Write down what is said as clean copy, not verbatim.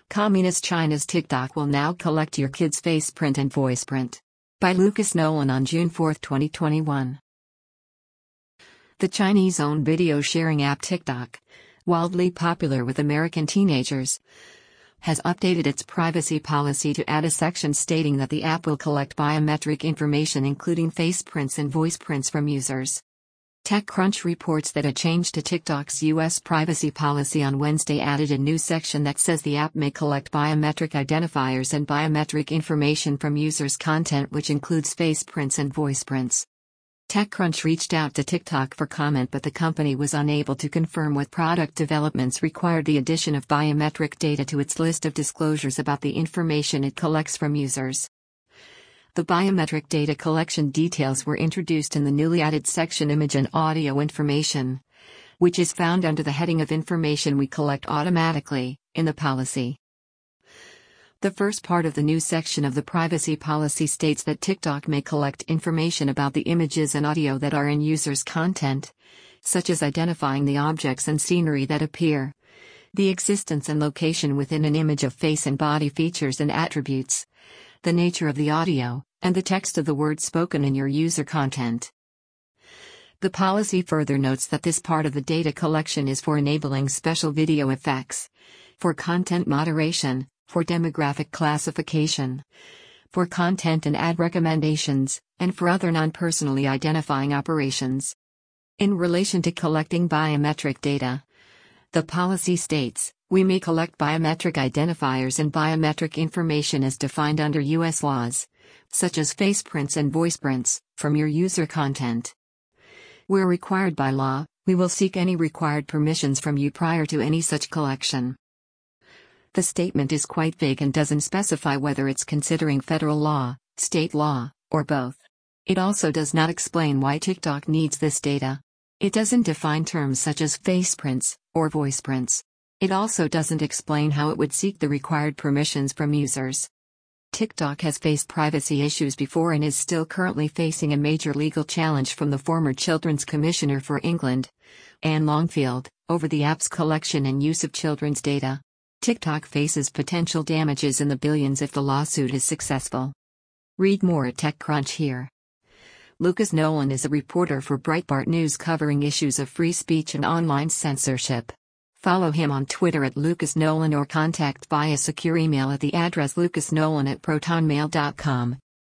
Communist China's TikTok will now collect your kid's face print and voice print. By Lucas Nolan on June 4, 2021. The Chinese-owned video sharing app TikTok, wildly popular with American teenagers, has updated its privacy policy to add a section stating that the app will collect biometric information including face prints and voice prints from users. TechCrunch reports that a change to TikTok's U.S. privacy policy on Wednesday added a new section that says the app may collect biometric identifiers and biometric information from users' content, which includes face prints and voice prints. TechCrunch reached out to TikTok for comment, but the company was unable to confirm what product developments required the addition of biometric data to its list of disclosures about the information it collects from users. The biometric data collection details were introduced in the newly added section Image and Audio Information, which is found under the heading of Information we collect automatically, in the policy. The first part of the new section of the privacy policy states that TikTok may collect information about the images and audio that are in users' content, such as identifying the objects and scenery that appear, the existence and location within an image of face and body features and attributes, the nature of the audio, and the text of the words spoken in your user content. The policy further notes that this part of the data collection is for enabling special video effects, for content moderation, for demographic classification, for content and ad recommendations, and for other non-personally identifying operations. In relation to collecting biometric data, the policy states, we may collect biometric identifiers and biometric information as defined under U.S. laws, such as face prints and voice prints, from your user content. Where required by law, we will seek any required permissions from you prior to any such collection. The statement is quite vague and doesn't specify whether it's considering federal law, state law, or both. It also does not explain why TikTok needs this data. It doesn't define terms such as face prints or voice prints. It also doesn't explain how it would seek the required permissions from users. TikTok has faced privacy issues before and is still currently facing a major legal challenge from the former Children's Commissioner for England, Anne Longfield, over the app's collection and use of children's data. TikTok faces potential damages in the billions if the lawsuit is successful. Read more at TechCrunch here. Lucas Nolan is a reporter for Breitbart News covering issues of free speech and online censorship. Follow him on Twitter at Lucas Nolan or contact via secure email at the address lucasnolan@protonmail.com.